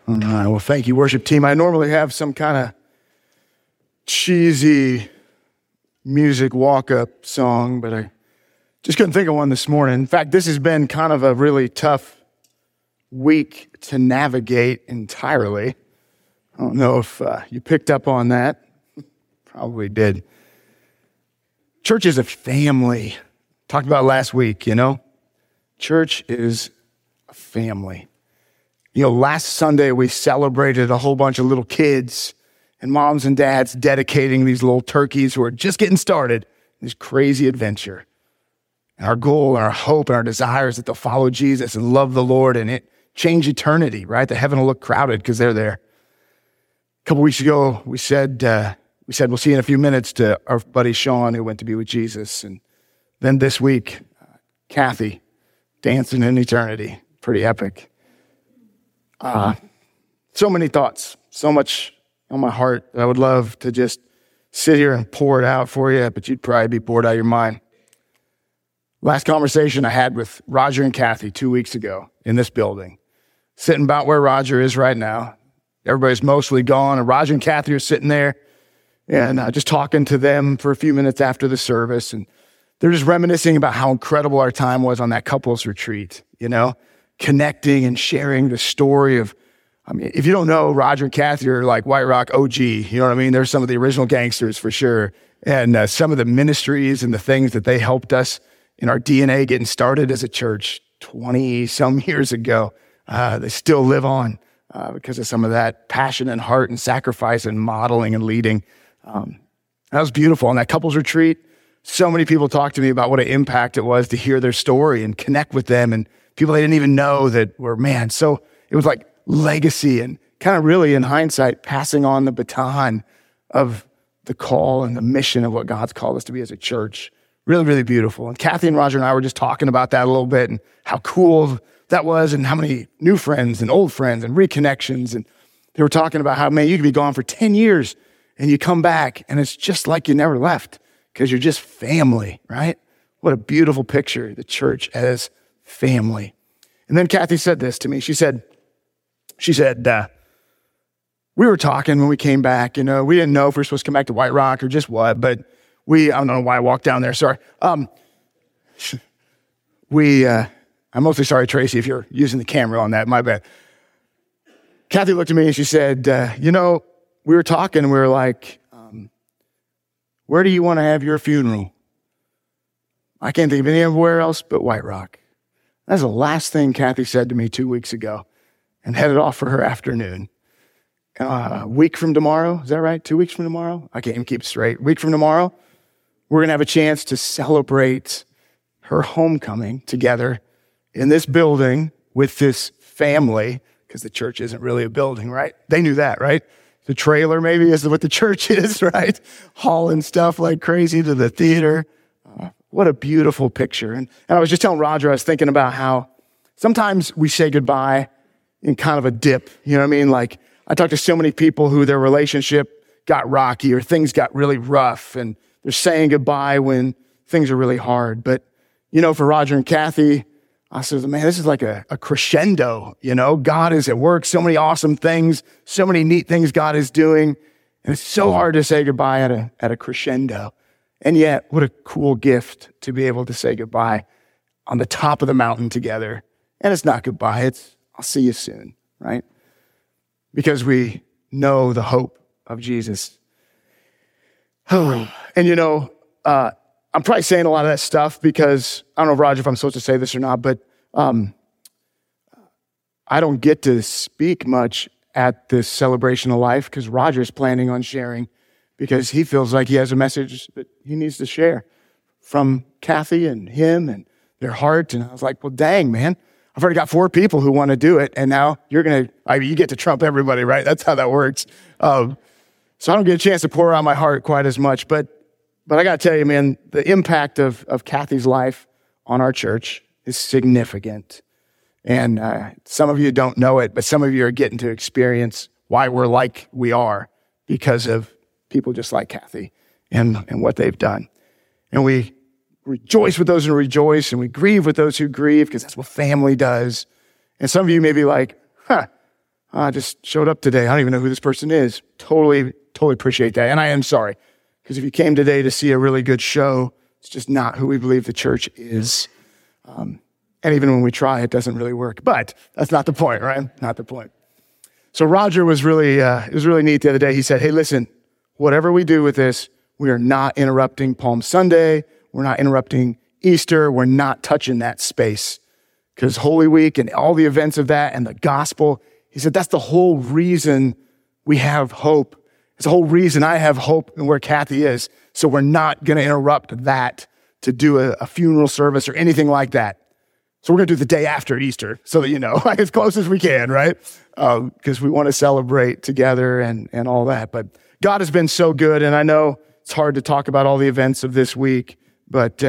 All right, well, thank you, worship team. I normally have some kind of cheesy music walk-up song, but I just couldn't think of one this morning. In fact, this has been kind of a really tough week to navigate entirely. I don't know if you picked up on that. Probably did. Church is a family. Talked about last week, Church is a family. Last Sunday we celebrated a whole bunch of little kids and moms and dads dedicating these little turkeys who are just getting started in this crazy adventure. And our goal and our hope and our desire is that they'll follow Jesus and love the Lord and it change eternity, right? The heaven will look crowded because they're there. A couple weeks ago, we said we'll see you in a few minutes to our buddy Sean who went to be with Jesus. And then this week, Kathy, dancing in eternity. Pretty epic. So many thoughts, so much on my heart that I would love to just sit here and pour it out for you, but you'd probably be bored out of your mind. Last conversation I had with Roger and Kathy 2 weeks ago in this building, sitting about where Roger is right now. Everybody's mostly gone, and Roger and Kathy are sitting there and just talking to them for a few minutes after the service, and they're just reminiscing about how incredible our time was on that couples retreat, connecting and sharing the story of, if you don't know, Roger and Kathy are like White Rock OG, you know what I mean? They're some of the original gangsters for sure. And some of the ministries and the things that they helped us in our DNA getting started as a church 20 some years ago, they still live on because of some of that passion and heart and sacrifice and modeling and leading. That was beautiful. On that couples retreat, so many people talked to me about what an impact it was to hear their story and connect with them and people they didn't even know that were, so it was like legacy and kind of really in hindsight, passing on the baton of the call and the mission of what God's called us to be as a church. Really, really beautiful. And Kathy and Roger and I were just talking about that a little bit and how cool that was and how many new friends and old friends and reconnections. And they were talking about how, you could be gone for 10 years and you come back and it's just like you never left because you're just family, right? What a beautiful picture, the church as family. And then Kathy said this to me. She said, we were talking when we came back, we didn't know if we were supposed to come back to White Rock or just what, but I don't know why I walked down there. Sorry. I'm mostly sorry, Tracy, if you're using the camera on that, my bad. Kathy looked at me and she said, we were talking and we were like, where do you want to have your funeral? I can't think of anywhere else but White Rock. That's the last thing Kathy said to me 2 weeks ago and headed off for her afternoon. A week from tomorrow, is that right? 2 weeks from tomorrow? I can't even keep it straight. A week from tomorrow, we're going to have a chance to celebrate her homecoming together in this building with this family, because the church isn't really a building, right? They knew that, right? The trailer maybe is what the church is, right? Hauling stuff like crazy to the theater. What a beautiful picture. And I was just telling Roger, I was thinking about how sometimes we say goodbye in kind of a dip. You know what I mean? Like I talked to so many people who their relationship got rocky or things got really rough and they're saying goodbye when things are really hard. But, for Roger and Kathy, I said, man, this is like a crescendo, God is at work, so many awesome things, so many neat things God is doing. And it's so hard to say goodbye at a crescendo. And yet, what a cool gift to be able to say goodbye on the top of the mountain together. And it's not goodbye, it's I'll see you soon, right? Because we know the hope of Jesus. And I'm probably saying a lot of that stuff because, I don't know, Roger, if I'm supposed to say this or not, but I don't get to speak much at this celebration of life because Roger's planning on sharing because he feels like he has a message that he needs to share from Kathy and him and their heart. And I was like, well, dang, man, I've already got 4 people who want to do it. And now you get to trump everybody, right? That's how that works. So I don't get a chance to pour out my heart quite as much. But I got to tell you, man, the impact of Kathy's life on our church is significant. And some of you don't know it, but some of you are getting to experience why we're like we are because of people just like Kathy and what they've done. And we rejoice with those who rejoice, and we grieve with those who grieve because that's what family does. And some of you may be like, I just showed up today. I don't even know who this person is. Totally appreciate that. And I am sorry, because if you came today to see a really good show, it's just not who we believe the church is. And even when we try, it doesn't really work. But that's not the point, right? Not the point. So Roger was really, it was really neat the other day. He said, hey, listen, whatever we do with this, we are not interrupting Palm Sunday. We're not interrupting Easter. We're not touching that space. Because Holy Week and all the events of that and the gospel, he said, that's the whole reason we have hope. It's the whole reason I have hope in where Kathy is. So we're not going to interrupt that to do a funeral service or anything like that. So we're going to do the day after Easter so that, like as close as we can, right? Because we want to celebrate together and all that. But God has been so good. And I know it's hard to talk about all the events of this week, but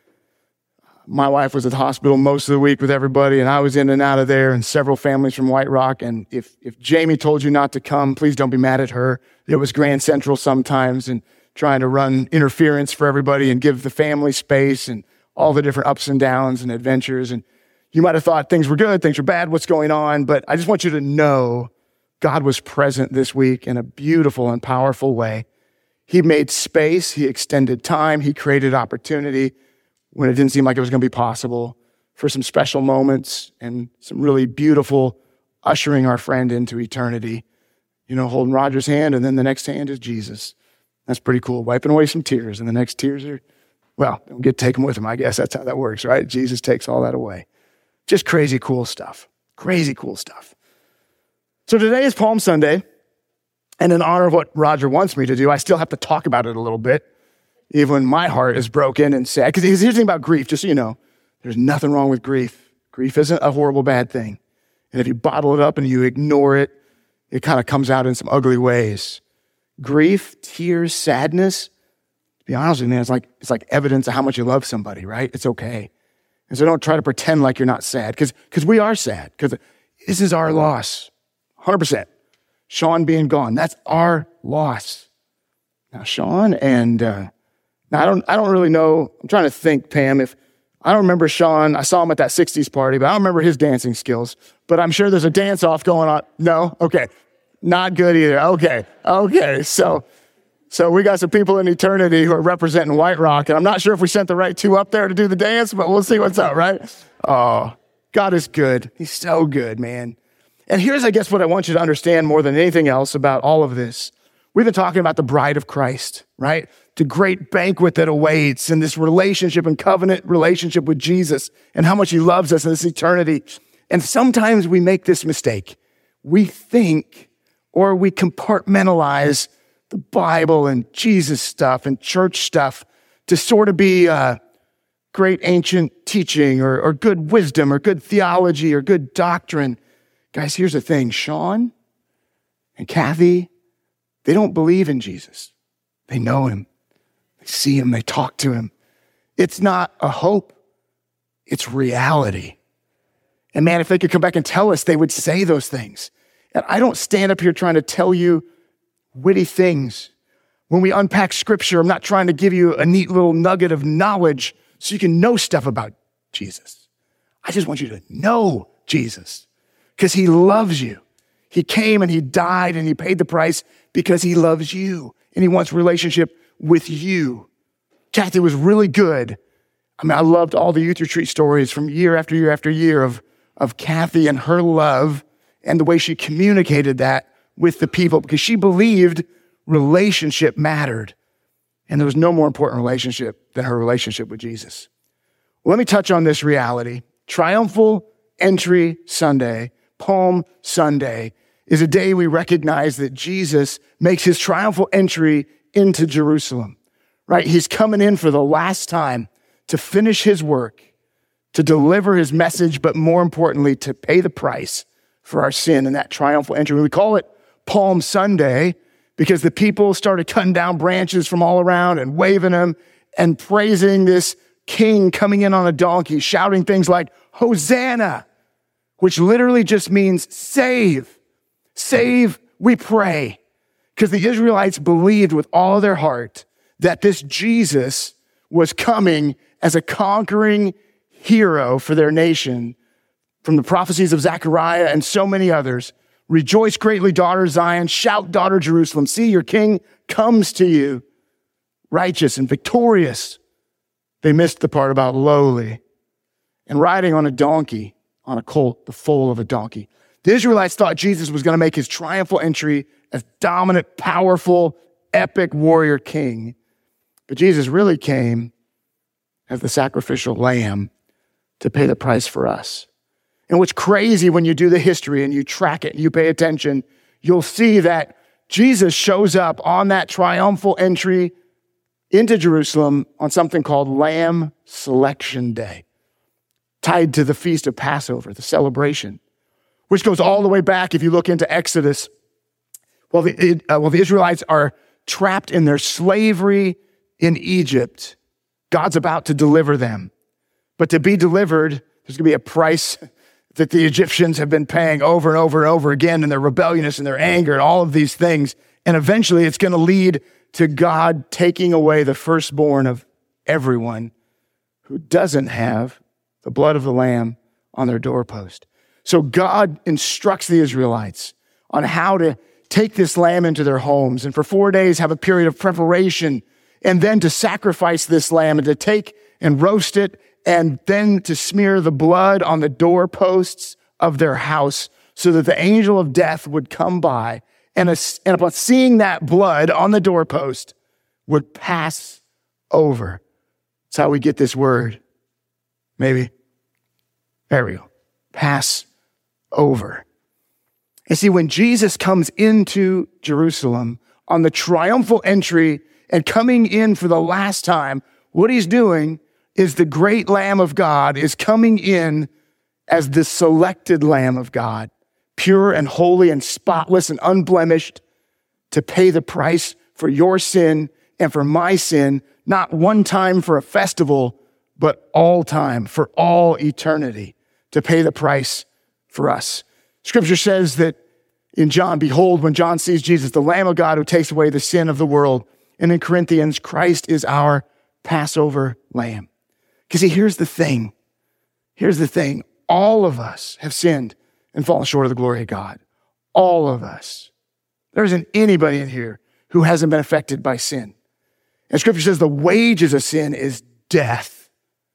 my wife was at the hospital most of the week with everybody, and I was in and out of there, and several families from White Rock. And if Jamie told you not to come, please don't be mad at her. It was Grand Central sometimes and trying to run interference for everybody and give the family space and all the different ups and downs and adventures. And you might have thought things were good, things were bad, what's going on? But I just want you to know God was present this week in a beautiful and powerful way. He made space, he extended time, he created opportunity when it didn't seem like it was going to be possible for some special moments and some really beautiful ushering our friend into eternity. Holding Roger's hand, and then the next hand is Jesus. That's pretty cool. Wiping away some tears, and the next tears are, don't get to take them with him. I guess that's how that works, right? Jesus takes all that away. Just crazy cool stuff. Crazy cool stuff. So today is Palm Sunday, and in honor of what Roger wants me to do, I still have to talk about it a little bit, even when my heart is broken and sad. Because here's the thing about grief, just so you know, there's nothing wrong with grief. Grief isn't a horrible, bad thing. And if you bottle it up and you ignore it, it kind of comes out in some ugly ways. Grief, tears, sadness, to be honest with you, man, it's like evidence of how much you love somebody, right? It's okay. And so don't try to pretend like you're not sad, because we are sad, because this is our loss, 100%. Sean being gone, that's our loss. Now, Sean and, now I don't really know, I'm trying to think, Pam, I don't remember Sean, I saw him at that 60s party, but I don't remember his dancing skills, but I'm sure there's a dance-off going on. No? Okay. Not good either. Okay. So we got some people in eternity who are representing White Rock, and I'm not sure if we sent the right two up there to do the dance, but we'll see what's up, right? Oh, God is good. He's so good, man. And here's, I guess, what I want you to understand more than anything else about all of this. We've been talking about the bride of Christ, right? The great banquet that awaits and this relationship and covenant relationship with Jesus and how much he loves us in this eternity. And sometimes we make this mistake. We think or we compartmentalize the Bible and Jesus stuff and church stuff to sort of be great ancient teaching or good wisdom or good theology or good doctrine. Guys, here's the thing. Sean and Kathy, they don't believe in Jesus. They know him. They see him. They talk to him. It's not a hope. It's reality. And man, if they could come back and tell us, they would say those things. And I don't stand up here trying to tell you witty things. When we unpack scripture, I'm not trying to give you a neat little nugget of knowledge so you can know stuff about Jesus. I just want you to know Jesus because he loves you. He came and he died and he paid the price because he loves you and he wants relationship with you. Kathy was really good. I mean, I loved all the youth retreat stories from year after year after year of Kathy and her love and the way she communicated that with the people because she believed relationship mattered. And there was no more important relationship than her relationship with Jesus. Well, let me touch on this reality. Triumphal Entry Sunday, Palm Sunday, is a day we recognize that Jesus makes his triumphal entry into Jerusalem, right? He's coming in for the last time to finish his work, to deliver his message, but more importantly, to pay the price for our sin in that triumphal entry. We call it Palm Sunday because the people started cutting down branches from all around and waving them and praising this king coming in on a donkey, shouting things like, Hosanna, which literally just means save. Save, we pray. Because the Israelites believed with all their heart that this Jesus was coming as a conquering hero for their nation from the prophecies of Zechariah and so many others, Rejoice greatly, daughter Zion. Shout, daughter Jerusalem. See, your king comes to you, righteous and victorious. They missed the part about lowly and riding on a donkey, on a colt, the foal of a donkey. The Israelites thought Jesus was going to make his triumphal entry as dominant, powerful, epic warrior king. But Jesus really came as the sacrificial lamb to pay the price for us. And what's crazy when you do the history and you track it, you pay attention, you'll see that Jesus shows up on that triumphal entry into Jerusalem on something called Lamb Selection Day, tied to the Feast of Passover, the celebration, which goes all the way back if you look into Exodus. Well, the Israelites are trapped in their slavery in Egypt. God's about to deliver them. But to be delivered, there's going to be a price that the Egyptians have been paying over and over and over again in their rebelliousness and their anger and all of these things. And eventually it's going to lead to God taking away the firstborn of everyone who doesn't have the blood of the Lamb on their doorpost. So God instructs the Israelites on how to take this lamb into their homes and for 4 days have a period of preparation and then to sacrifice this lamb and to take and roast it and then to smear the blood on the doorposts of their house so that the angel of death would come by and upon seeing that blood on the doorpost would pass over. That's how we get this word. Maybe. There we go. Pass over. And see, when Jesus comes into Jerusalem on the triumphal entry and coming in for the last time, what he's doing is the great Lamb of God is coming in as the selected Lamb of God, pure and holy and spotless and unblemished, to pay the price for your sin and for my sin, not one time for a festival, but all time, for all eternity, to pay the price for us. Scripture says that in John, behold, when John sees Jesus, the Lamb of God who takes away the sin of the world. And in Corinthians, Christ is our Passover lamb. Because see, here's the thing. Here's the thing. All of us have sinned and fallen short of the glory of God. All of us. There isn't anybody in here who hasn't been affected by sin. And Scripture says the wages of sin is death,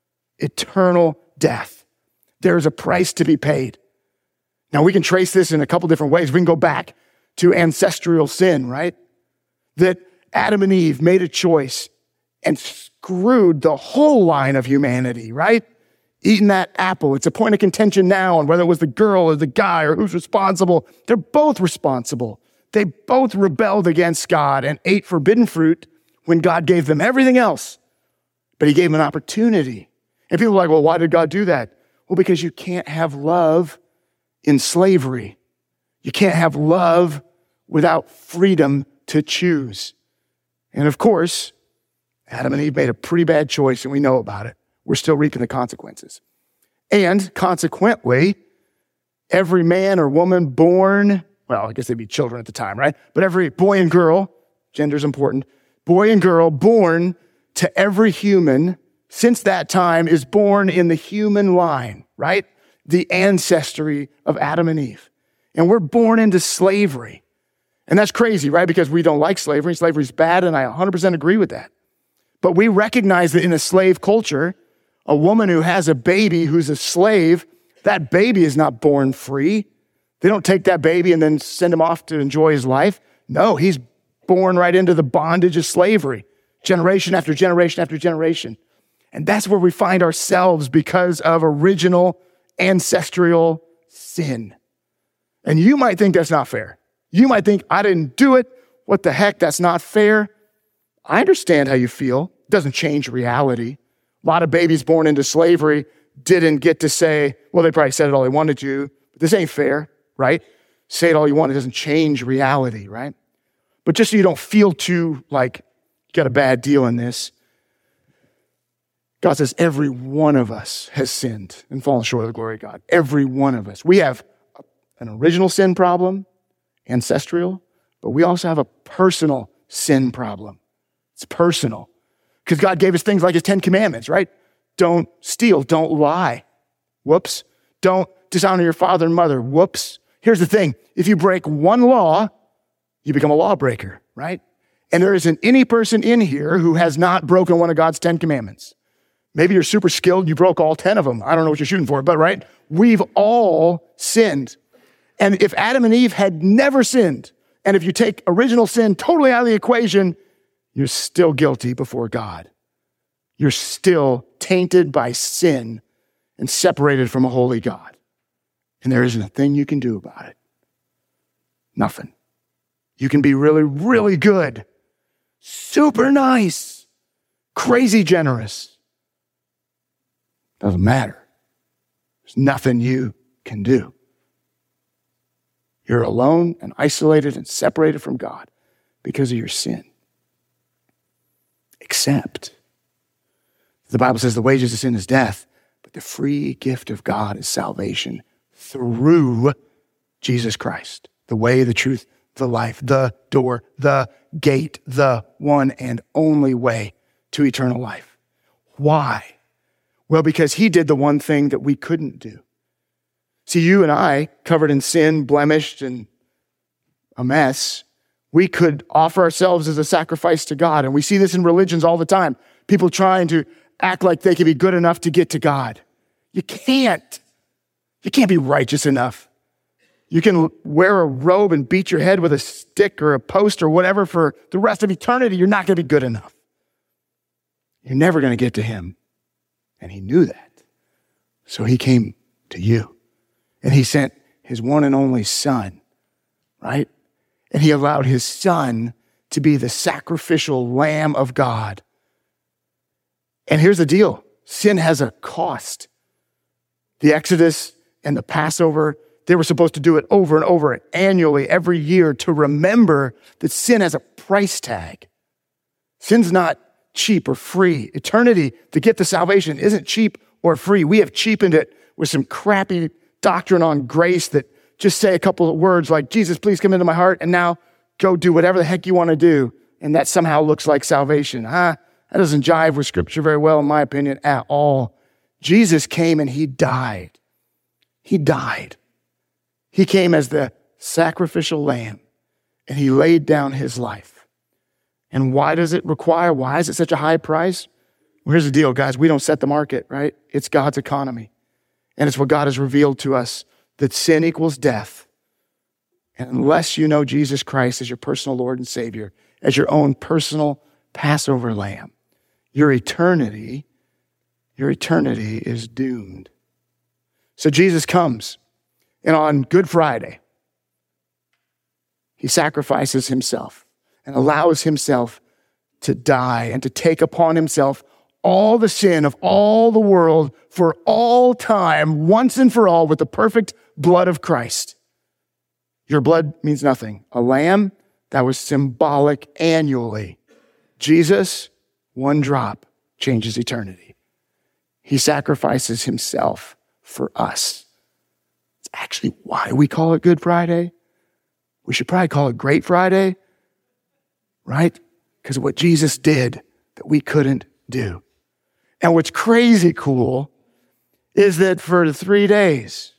eternal death. There is a price to be paid. Now, we can trace this in a couple different ways. We can go back to ancestral sin, right? That Adam and Eve made a choice and screwed the whole line of humanity, right? Eating that apple. It's a point of contention now on whether it was the girl or the guy or who's responsible. They're both responsible. They both rebelled against God and ate forbidden fruit when God gave them everything else. But he gave them an opportunity. And people are like, well, why did God do that? Well, because you can't have love in slavery. You can't have love without freedom to choose. And of course, Adam and Eve made a pretty bad choice, and we know about it. We're still reaping the consequences. And consequently, every man or woman born, well, I guess they'd be children at the time, right? But every boy and girl, gender's important, boy and girl born to every human since that time is born in the human line, right? The ancestry of Adam and Eve. And we're born into slavery. And that's crazy, right? Because we don't like slavery. Slavery is bad, and I 100% agree with that. But we recognize that in a slave culture, a woman who has a baby who's a slave, that baby is not born free. They don't take that baby and then send him off to enjoy his life. No, he's born right into the bondage of slavery, generation after generation after generation. And that's where we find ourselves because of original ancestral sin. And you might think that's not fair. You might think, I didn't do it. What the heck? That's not fair. I understand how you feel. It doesn't change reality. A lot of babies born into slavery didn't get to say, well, they probably said it all they wanted to, but this ain't fair, right? Say it all you want. It doesn't change reality, right? But just so you don't feel too like you got a bad deal in this, God says every one of us has sinned and fallen short of the glory of God. Every one of us. We have an original sin problem, ancestral, but we also have a personal sin problem. It's personal. Because God gave us things like his 10 commandments, right? Don't steal, don't lie. Whoops. Don't dishonor your father and mother. Whoops. Here's the thing. If you break one law, you become a lawbreaker, right? And there isn't any person in here who has not broken one of God's 10 commandments. Maybe you're super skilled. You broke all 10 of them. I don't know what you're shooting for, but right? We've all sinned. And if Adam and Eve had never sinned, and if you take original sin totally out of the equation, you're still guilty before God. You're still tainted by sin and separated from a holy God. And there isn't a thing you can do about it. Nothing. You can be really, really good, super nice, crazy generous. Doesn't matter. There's nothing you can do. You're alone and isolated and separated from God because of your sin. Except, the Bible says the wages of sin is death, but the free gift of God is salvation through Jesus Christ, the way, the truth, the life, the door, the gate, the one and only way to eternal life. Why? Well, because he did the one thing that we couldn't do. See, you and I, covered in sin, blemished, and a mess, we could offer ourselves as a sacrifice to God. And we see this in religions all the time. People trying to act like they can be good enough to get to God. You can't. You can't be righteous enough. You can wear a robe and beat your head with a stick or a post or whatever for the rest of eternity. You're not going to be good enough. You're never going to get to him. And he knew that. So he came to you. And he sent his one and only son, right? And he allowed his son to be the sacrificial Lamb of God. And here's the deal. Sin has a cost. The Exodus and the Passover, they were supposed to do it over and over annually, every year, to remember that sin has a price tag. Sin's not cheap or free. Eternity, the gift of salvation, isn't cheap or free. We have cheapened it with some crappy doctrine on grace that just say a couple of words like, Jesus, please come into my heart, and now go do whatever the heck you want to do. And that somehow looks like salvation. That doesn't jive with Scripture very well, in my opinion, at all. Jesus came and he died. He died. He came as the sacrificial lamb, and he laid down his life. And why does it require? Why is it such a high price? Well, here's the deal, guys. We don't set the market, right? It's God's economy. And it's what God has revealed to us, that sin equals death. And unless you know Jesus Christ as your personal Lord and Savior, as your own personal Passover lamb, your eternity is doomed. So Jesus comes, and on Good Friday, he sacrifices himself and allows himself to die and to take upon himself all the sin of all the world for all time, once and for all, with the perfect blood of Christ. Your blood means nothing. A lamb, that was symbolic annually. Jesus, one drop changes eternity. He sacrifices himself for us. It's actually why we call it Good Friday. We should probably call it Great Friday, right? Because of what Jesus did that we couldn't do. And what's crazy cool is that for 3 days,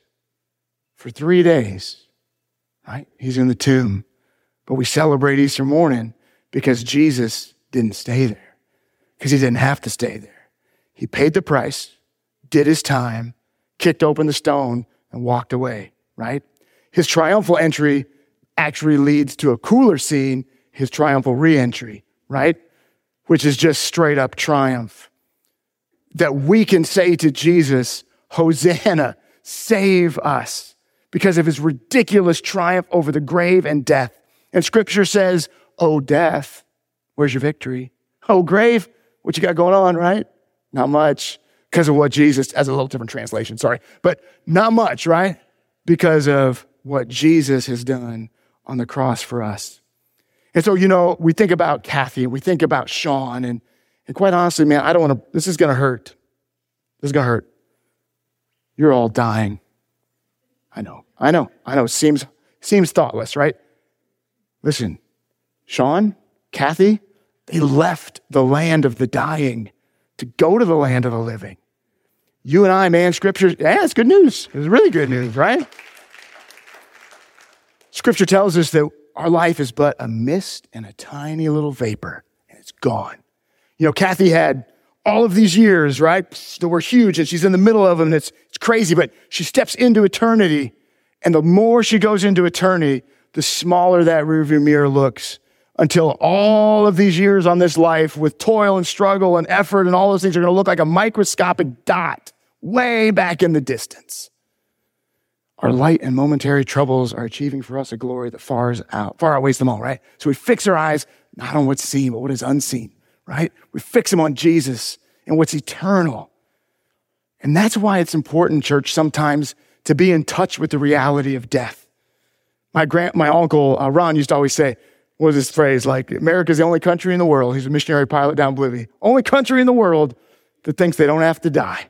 right, he's in the tomb. But we celebrate Easter morning because Jesus didn't stay there, because he didn't have to stay there. He paid the price, did his time, kicked open the stone, and walked away, right? His triumphal entry actually leads to a cooler scene, his triumphal re-entry, right? Which is just straight up triumph. That we can say to Jesus, Hosanna, save us, because of his ridiculous triumph over the grave and death. And Scripture says, oh, death, where's your victory? Oh, grave, what you got going on, right? Not much, because of what Jesus, as a little different translation, sorry, but not much, right? Because of what Jesus has done on the cross for us. And so, we think about Kathy, and we think about Sean, and quite honestly, man, I don't want to, this is going to hurt. This is going to hurt. You're all dying. I know. Seems thoughtless, right? Listen, Sean, Kathy, they left the land of the dying to go to the land of the living. You and I, man, Scripture, it's good news. It's really good news, right? Scripture tells us that our life is but a mist and a tiny little vapor, and it's gone. You know, Kathy had all of these years, right, that were huge, and she's in the middle of them, and it's crazy, but she steps into eternity, and the more she goes into eternity, the smaller that rearview mirror looks, until all of these years on this life with toil and struggle and effort and all those things are going to look like a microscopic dot way back in the distance. Our light and momentary troubles are achieving for us a glory that far outweighs them all, right? So we fix our eyes not on what's seen, but what is unseen, right? We fix them on Jesus and what's eternal. And that's why it's important, church, sometimes to be in touch with the reality of death. My uncle, Ron, used to always say, what was this phrase? Like, America's the only country in the world. He's a missionary pilot down in Bolivia. Only country in the world that thinks they don't have to die.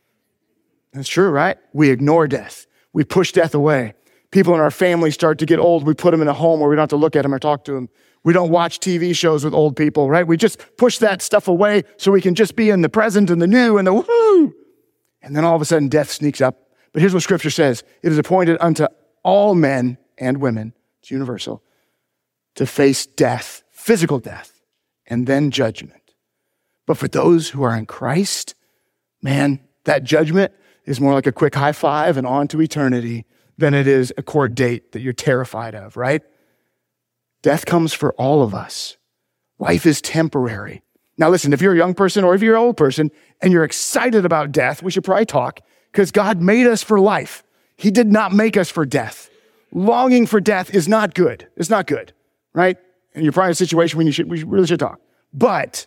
That's true, right? We ignore death. We push death away. People in our family start to get old. We put them in a home where we don't have to look at them or talk to them. We don't watch TV shows with old people, right? We just push that stuff away so we can just be in the present and the new and the woo. And then all of a sudden death sneaks up. But here's what Scripture says. It is appointed unto all men and women, it's universal, to face death, physical death, and then judgment. But for those who are in Christ, man, that judgment is more like a quick high five and on to eternity than it is a court date that you're terrified of, right? Death comes for all of us. Life is temporary. Now listen, if you're a young person or if you're an old person and you're excited about death, we should probably talk, because God made us for life. He did not make us for death. Longing for death is not good. It's not good, right? And you're probably in a situation when we really should talk. But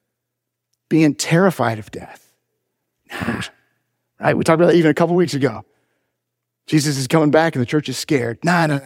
being terrified of death, nah, right? We talked about that even a couple weeks ago. Jesus is coming back and the church is scared. No.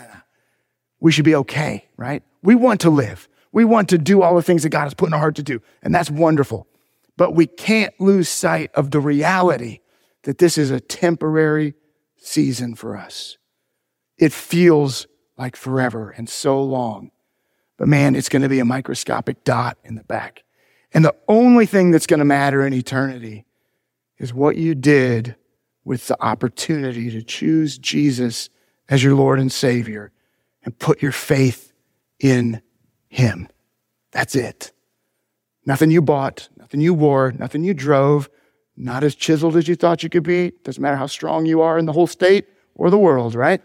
We should be okay, right? We want to live. We want to do all the things that God has put in our heart to do, and that's wonderful. But we can't lose sight of the reality that this is a temporary season for us. It feels like forever and so long. But man, it's going to be a microscopic dot in the back. And the only thing that's going to matter in eternity is what you did with the opportunity to choose Jesus as your Lord and Savior and put your faith in Him. That's it. Nothing you bought, nothing you wore, nothing you drove, not as chiseled as you thought you could be. Doesn't matter how strong you are in the whole state or the world, right?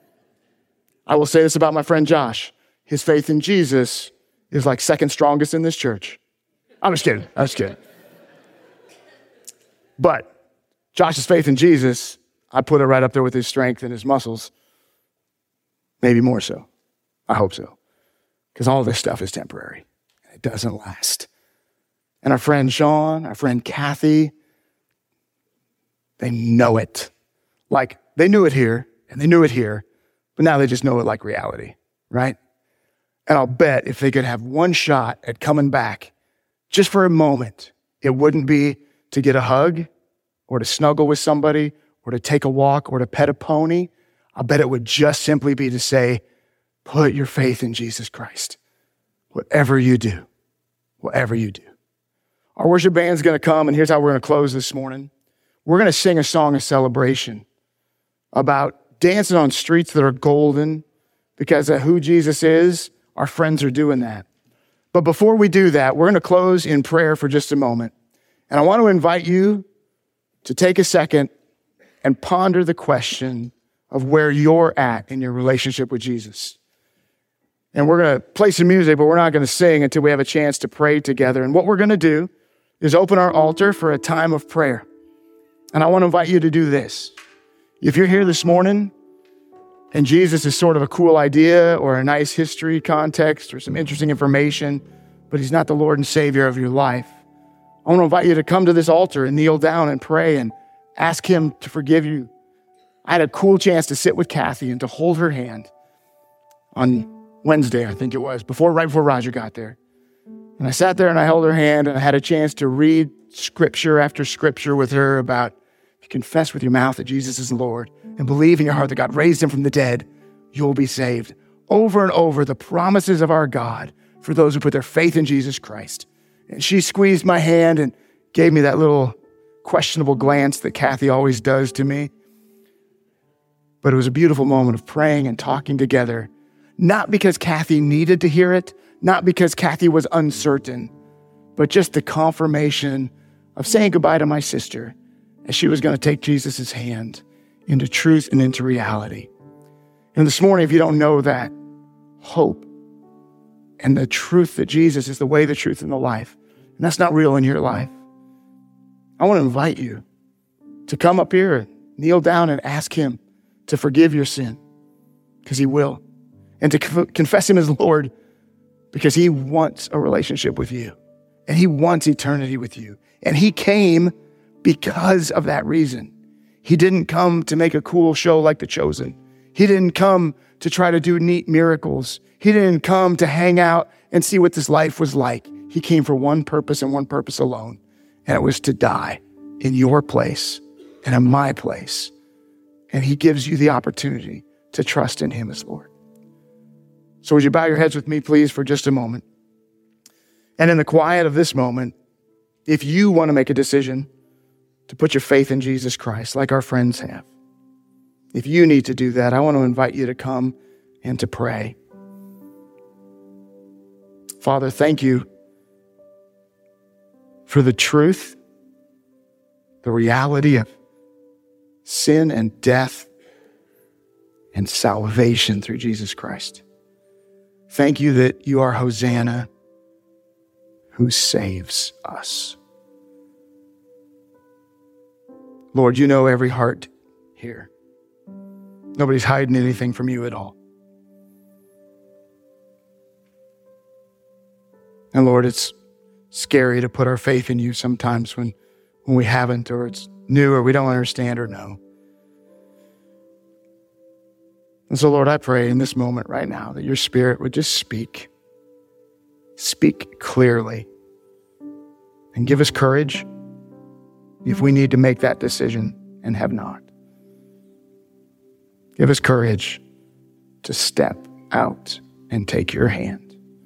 I will say this about my friend Josh. His faith in Jesus is like second strongest in this church. I'm just kidding. But Josh's faith in Jesus, I put it right up there with his strength and his muscles. Maybe more so. I hope so. Because all this stuff is temporary. And it doesn't last. And our friend Sean, our friend Kathy, they know it. Like, they knew it here, and they knew it here, but now they just know it like reality, right? And I'll bet if they could have one shot at coming back, just for a moment, it wouldn't be to get a hug or to snuggle with somebody or to take a walk or to pet a pony. I bet it would just simply be to say, put your faith in Jesus Christ. Whatever you do. Our worship band's going to come, and here's how we're going to close this morning. We're going to sing a song of celebration about dancing on streets that are golden because of who Jesus is. Our friends are doing that. But before we do that, we're going to close in prayer for just a moment. And I want to invite you to take a second and ponder the question of where you're at in your relationship with Jesus. And we're going to play some music, but we're not going to sing until we have a chance to pray together. And what we're going to do is open our altar for a time of prayer. And I want to invite you to do this. If you're here this morning and Jesus is sort of a cool idea or a nice history context or some interesting information, but He's not the Lord and Savior of your life, I want to invite you to come to this altar and kneel down and pray and ask Him to forgive you. I had a cool chance to sit with Kathy and to hold her hand on Wednesday, I think it was, right before Roger got there. And I sat there and I held her hand and I had a chance to read scripture after scripture with her about if you confess with your mouth that Jesus is Lord and believe in your heart that God raised Him from the dead, you'll be saved. Over and over, the promises of our God for those who put their faith in Jesus Christ. And she squeezed my hand and gave me that little questionable glance that Kathy always does to me. But it was a beautiful moment of praying and talking together not because Kathy needed to hear it, not because Kathy was uncertain, but just the confirmation of saying goodbye to my sister as she was going to take Jesus' hand into truth and into reality. And this morning, if you don't know that hope and the truth that Jesus is the way, the truth, and the life, and that's not real in your life, I want to invite you to come up here and kneel down and ask him to forgive your sin, because he will, and to confess him as Lord, because he wants a relationship with you, and he wants eternity with you. And he came because of that reason. He didn't come to make a cool show like The Chosen. He didn't come to try to do neat miracles. He didn't come to hang out and see what this life was like. He came for one purpose and one purpose alone, and it was to die in your place and in my place. And he gives you the opportunity to trust in him as Lord. So would you bow your heads with me, please, for just a moment? And in the quiet of this moment, if you want to make a decision to put your faith in Jesus Christ, like our friends have, if you need to do that, I want to invite you to come and to pray. Father, thank you for the truth, the reality of sin and death and salvation through Jesus Christ. Thank you that you are Hosanna, who saves us. Lord, you know every heart here. Nobody's hiding anything from you at all. And Lord, it's scary to put our faith in you sometimes when we haven't, or it's new, or we don't understand or know. And so, Lord, I pray in this moment right now that your Spirit would just speak clearly, and give us courage if we need to make that decision and have not. Give us courage to step out and take your hand.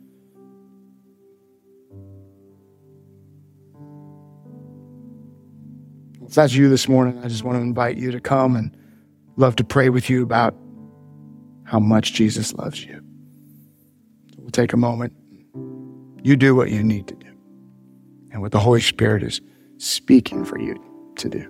If that's you this morning, I just want to invite you to come, and love to pray with you about how much Jesus loves you. We'll take a moment. You do what you need to do, and what the Holy Spirit is speaking for you to do.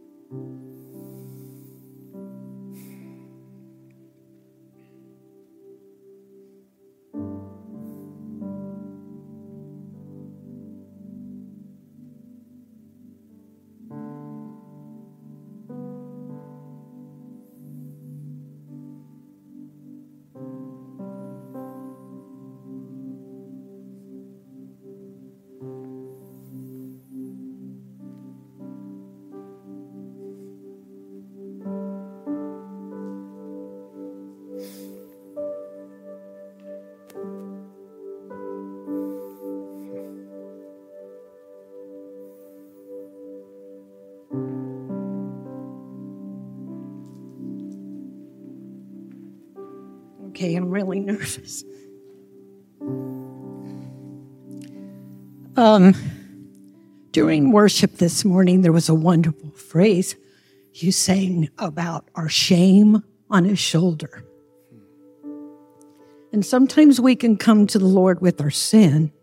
Okay, I'm really nervous. During worship this morning, there was a wonderful phrase you sang about our shame on his shoulder. And sometimes we can come to the Lord with our sin,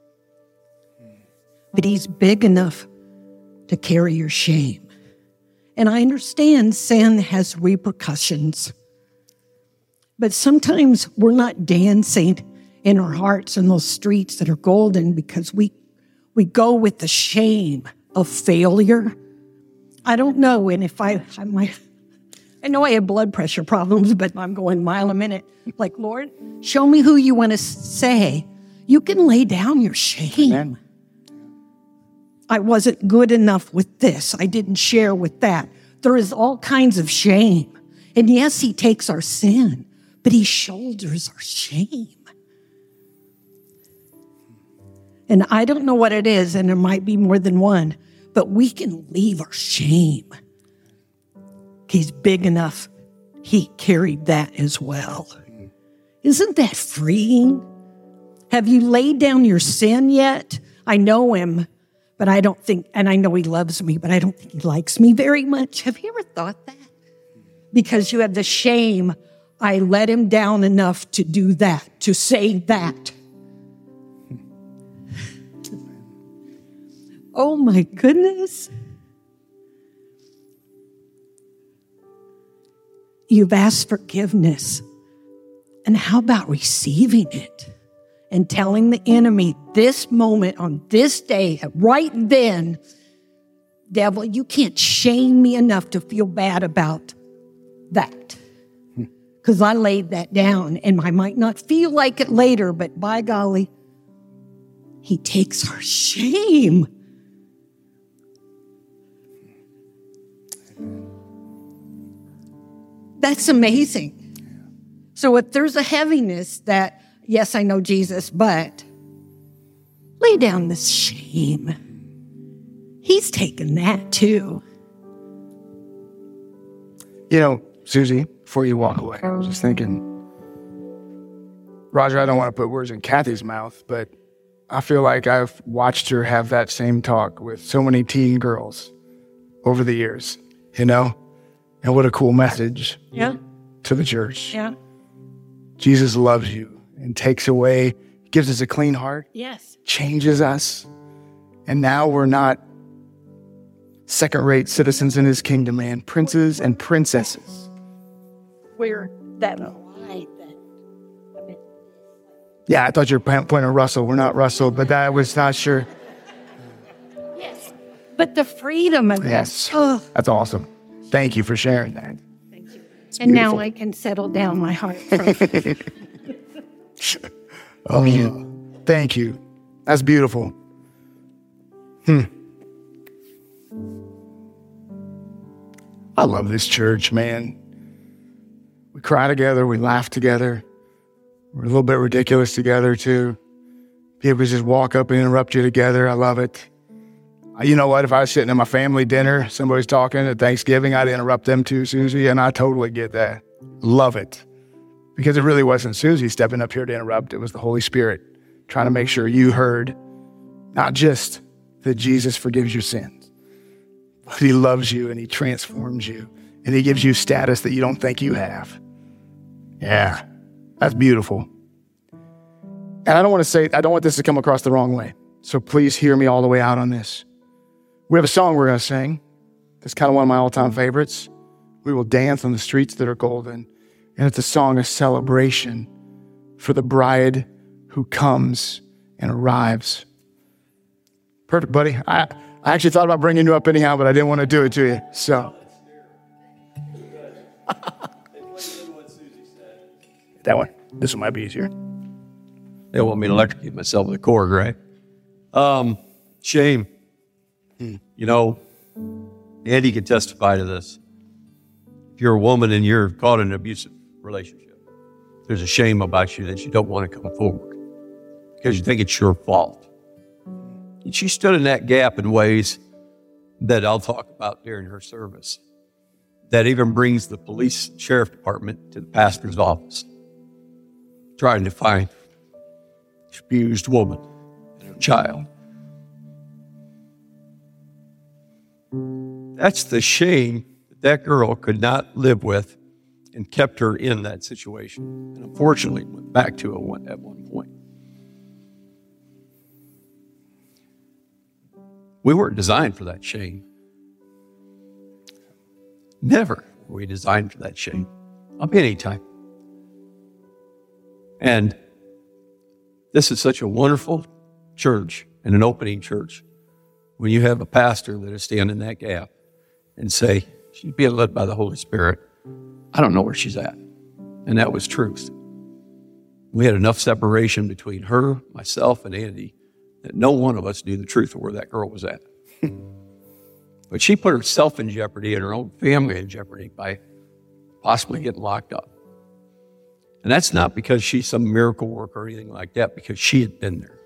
but he's big enough to carry your shame. And I understand sin has repercussions, but sometimes we're not dancing in our hearts in those streets that are golden because we go with the shame of failure. I don't know, and if I know I have blood pressure problems, but I'm going a mile a minute. Like, Lord, show me who you want to say. You can lay down your shame. Amen. I wasn't good enough with this. I didn't share with that. There is all kinds of shame. And yes, he takes our sin, but he shoulders our shame. And I don't know what it is, and there might be more than one, but we can leave our shame. He's big enough. He carried that as well. Isn't that freeing? Have you laid down your sin yet? I know him, but I don't think, and I know he loves me, but I don't think he likes me very much. Have you ever thought that? Because you have the shame I let him down enough to do that, to say that. Oh my goodness. You've asked forgiveness. And how about receiving it and telling the enemy this moment on this day, right then, devil, you can't shame me enough to feel bad about that. Because I laid that down, and I might not feel like it later, but by golly, he takes our shame. That's amazing. So if there's a heaviness that, yes, I know Jesus, but lay down this shame. He's taken that too. You know, Susie, before you walk away, I was just thinking, Roger, I don't want to put words in Kathy's mouth, but I feel like I've watched her have that same talk with so many teen girls over the years, you know? And what a cool message to the church. Yeah. Jesus loves you and takes away, gives us a clean heart. Yes. Changes us. And now we're not second-rate citizens in his kingdom, man. Princes and princesses. We're that. Yeah, I thought you were pointing at Russell. We're not Russell, but I was not sure. Yes. But the freedom of Yes. Oh. That's awesome. Thank you for sharing that. Thank you. And now I can settle down my heart. Oh, yeah. Thank you. That's beautiful. I love this church, man. We cry together. We laugh together. We're a little bit ridiculous together, too. People just walk up and interrupt you together. I love it. You know what? If I was sitting at my family dinner, somebody's talking at Thanksgiving, I'd interrupt them too, Susie, and I totally get that. Love it. Because it really wasn't Susie stepping up here to interrupt. It was the Holy Spirit trying to make sure you heard not just that Jesus forgives your sins, but he loves you and he transforms you and he gives you status that you don't think you have. Yeah, that's beautiful. And I don't want this to come across the wrong way. So please hear me all the way out on this. We have a song we're going to sing. It's kind of one of my all-time favorites. We will dance on the streets that are golden. And it's a song of celebration for the bride who comes and arrives. Perfect, buddy. I actually thought about bringing you up anyhow, but I didn't want to do it to you. So. That one. This one might be easier. They want me to electrocute myself with a cord, right? Shame. You know, Andy can testify to this. If you're a woman and you're caught in an abusive relationship, there's a shame about you that you don't want to come forward because you think it's your fault. And she stood in that gap in ways that I'll talk about during her service that even brings the police sheriff department to the pastor's office trying to find the abused woman and her child. That's the shame that girl could not live with and kept her in that situation. And unfortunately, went back to it at one point. We weren't designed for that shame. Never were we designed for that shame of any type. And this is such a wonderful church and an opening church when you have a pastor that is standing in that gap and say, she's being led by the Holy Spirit. I don't know where she's at. And that was truth. We had enough separation between her, myself, and Andy that no one of us knew the truth of where that girl was at. But she put herself in jeopardy and her own family in jeopardy by possibly getting locked up. And that's not because she's some miracle worker or anything like that, because she had been there.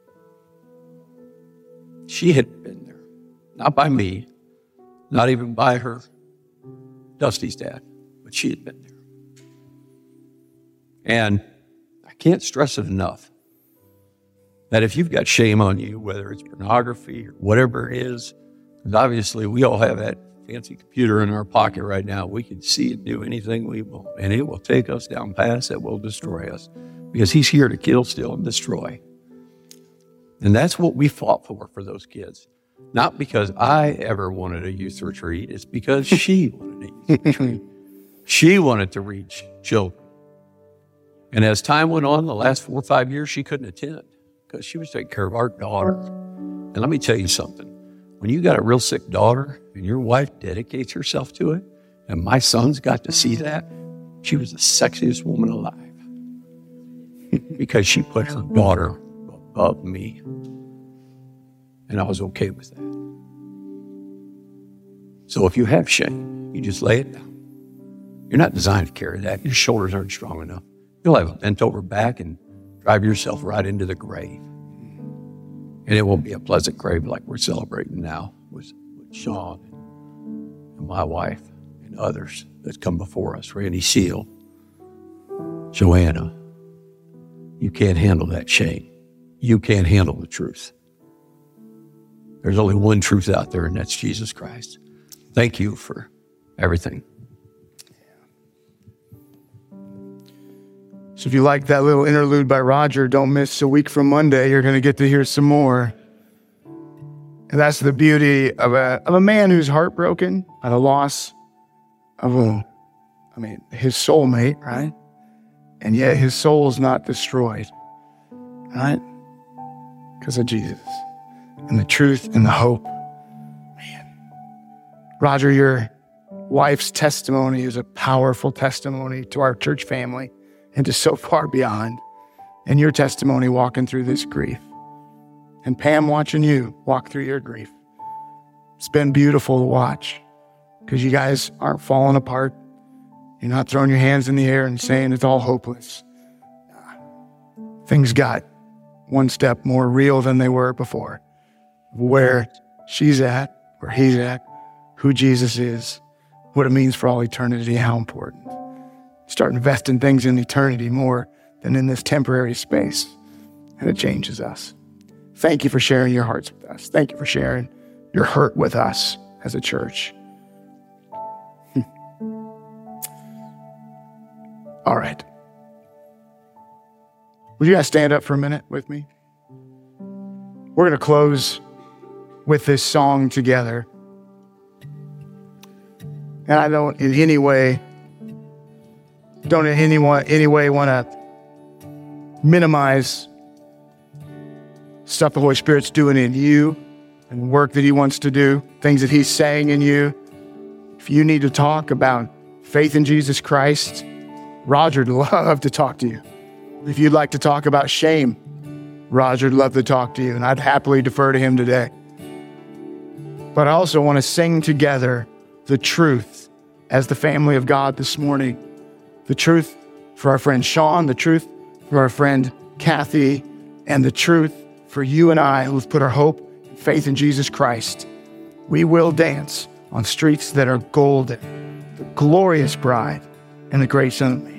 She had been there. Not by me, not even by her, Dusty's dad, but she had been there. And I can't stress it enough that if you've got shame on you, whether it's pornography or whatever it is, because obviously we all have that fancy computer in our pocket right now. We can see and do anything we want, and it will take us down paths that will destroy us because he's here to kill, steal, and destroy. And that's what we fought for those kids. Not because I ever wanted a youth retreat. It's because she wanted a youth retreat. She wanted to reach children. And as time went on, the last 4 or 5 years, she couldn't attend because she was taking care of our daughter. And let me tell you something. When you got a real sick daughter and your wife dedicates herself to it, and my sons got to see that, she was the sexiest woman alive because she put her daughter above me. And I was okay with that. So if you have shame, you just lay it down. You're not designed to carry that. Your shoulders aren't strong enough. You'll have a bent over back and drive yourself right into the grave. And it won't be a pleasant grave like we're celebrating now with Sean and my wife and others that come before us. Randy Seal, Joanna. You can't handle that shame. You can't handle the truth. There's only one truth out there, and that's Jesus Christ. Thank you for everything. So if you like that little interlude by Roger, don't miss a week from Monday. You're going to get to hear some more. And that's the beauty of a man who's heartbroken at the loss of his soulmate, right? And yet his soul is not destroyed, right? Because of Jesus and the truth and the hope. Man. Roger, your wife's testimony is a powerful testimony to our church family and to so far beyond. And your testimony walking through this grief. And Pam, watching you walk through your grief. It's been beautiful to watch because you guys aren't falling apart. You're not throwing your hands in the air and saying it's all hopeless. Things got one step more real than they were before. Where she's at, where he's at, who Jesus is, what it means for all eternity, how important. Start investing things in eternity more than in this temporary space. And it changes us. Thank you for sharing your hearts with us. Thank you for sharing your hurt with us as a church. All right. Would you guys stand up for a minute with me? We're going to close with this song together. And I don't in any way want to minimize stuff the Holy Spirit's doing in you and work that he wants to do, things that he's saying in you. If you need to talk about faith in Jesus Christ, Roger'd love to talk to you. If you'd like to talk about shame, Roger'd love to talk to you, and I'd happily defer to him today. But I also want to sing together the truth as the family of God this morning. The truth for our friend Sean, the truth for our friend Kathy, and the truth for you and I who've put our hope and faith in Jesus Christ. We will dance on streets that are golden, the glorious bride and the great Son of Man.